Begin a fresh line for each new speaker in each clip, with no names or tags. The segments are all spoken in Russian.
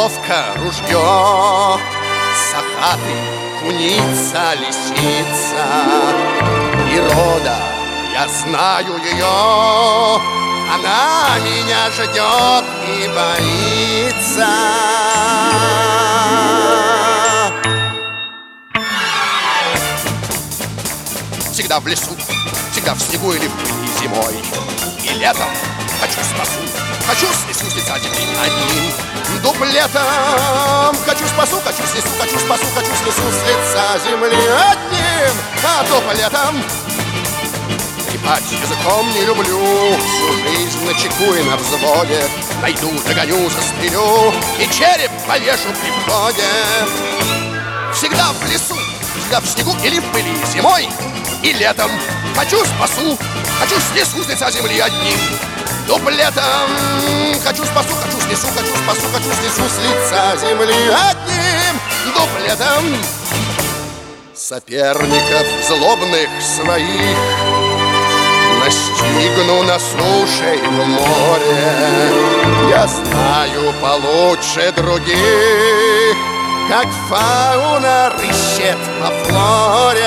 винтовка, ружье, сахаты, куница, лисица. Природа, я знаю ее, она меня ждет и боится. Всегда в лесу, всегда в снегу или в пыли зимой. И летом хочу спасу, хочу снесу с лица земли одним дуплетом. Хочу спасу, хочу снесу, хочу спасу, хочу снесу с лица земли одним дуплетом. Трепать языком не люблю, всю жизнь начеку и на взводе. Найду, догоню, застрелю и череп повешу при входе. Всегда в лесу, всегда в снегу или в пыли зимой. И летом хочу спасу, хочу снесу с лица земли одним дуплетом. Хочу спасу, хочу снесу, хочу спасу, хочу снесу с лица земли одним дуплетом. Соперников злобных своих настигну на суше и в море. Я знаю получше других, как фауна рыщет по флоре.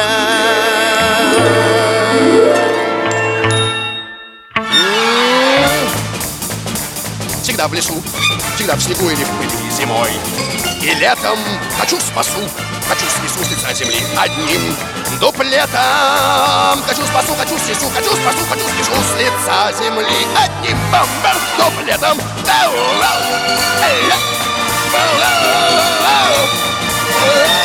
Всегда в лесу, всегда в снегу или в пыли зимой. И летом хочу спасу, хочу снесу с лица земли одним дуплетом. Хочу спасу, хочу снесу, хочу спасу, хочу снесу с лица земли одним дуплетом. Oh